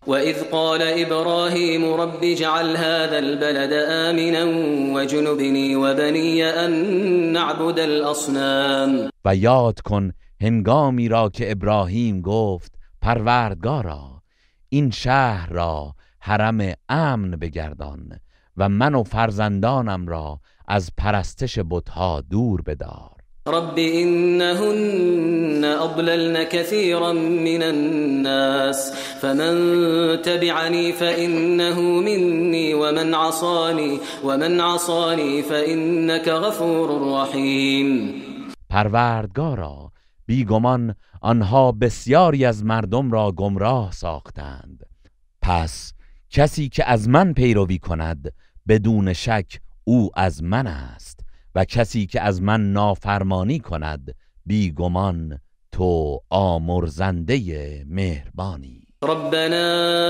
وإذ قال إبراهيم رب اجعل هذا البلد آمنا وجنبني وبني أن نعبد الأصنام. و یاد کن هنگامی را که ابراهیم گفت پروردگارا این شهر را حرم امن بگردان و من و فرزندانم را از پرستش بت‌ها دور بدار. رب إنهن أضللن كثيرا من الناس فمن تبعني فإنه مني ومن عصاني فإنك غفور رحيم. پروردگارا بیگمان آنها بسیاری از مردم را گمراه ساختند، پس کسی که از من پیروی کند بدون شک او از من است و کسی که از من نافرمانی کند بیگمان تو آمرزنده مهربانی. ربنا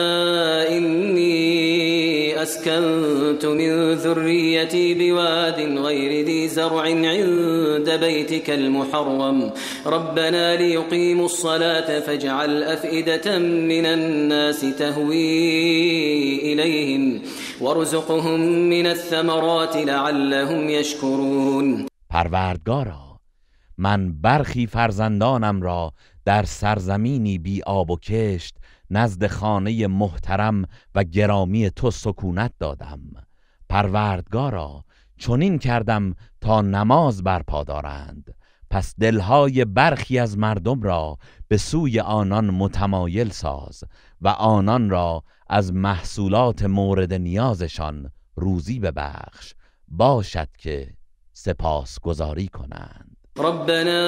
إني أسكنت من ذريتي بواد غير ذي زرع عند بيتك المحرم ربنا ليقيموا الصلاة فاجعل أفئدة من الناس تهوي إليهم وارزقهم من الثمرات لعلهم يشكرون. پروردگارا من برخی فرزندانم را در سرزمینی بی آب و کشت نزد خانه محترم و گرامی تو سکونت دادم. پروردگارا چنین کردم تا نماز برپا دارند، پس دلهای برخی از مردم را به سوی آنان متمایل ساز و آنان را از محصولات مورد نیازشان روزی ببخش، باشد که سپاسگزاری کنند. ربنا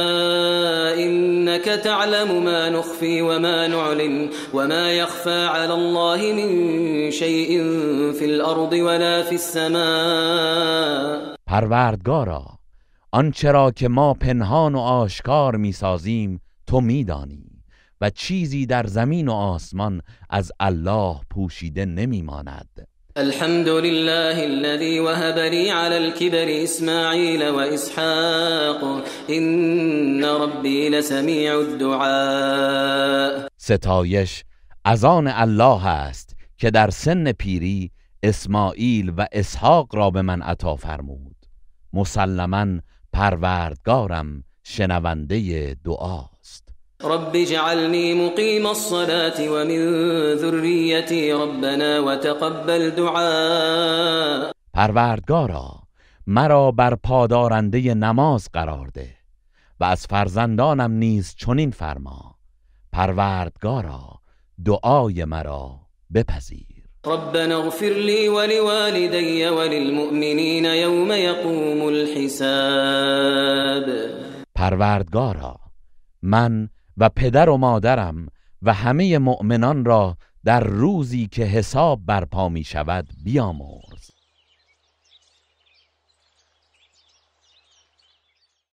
إنك تعلم ما نخفي وما نعلن وما يخفى على الله من شيء في الأرض ولا في السماء. پروردگارا آنچه را که ما پنهان و آشکار می‌سازیم تو می‌دانی و چیزی در زمین و آسمان از الله پوشیده نمی‌ماند. الحمد لله الذي وهب لي على الكبر إسماعيل وإسحاق إن ربي لسميع الدعاء. ستایش از آن الله است که در سن پیری اسماعیل و اسحاق را به من عطا فرمود. مسلماً پروردگارم شنونده دعاست. رب اجعلني مقيم الصلاة ومن ذريتي ربنا وتقبل دعاء. پروردگارا مرا بر پادارنده نماز قرار ده و از فرزندانم نیز چنین فرما. پروردگارا دعای مرا بپذیر. ربنا اغفر لي ولوالدي وللمؤمنين يوم يقوم الحساب. پروردگارا من و پدر و مادرم و همه مؤمنان را در روزی که حساب برپا می شود بیامرز.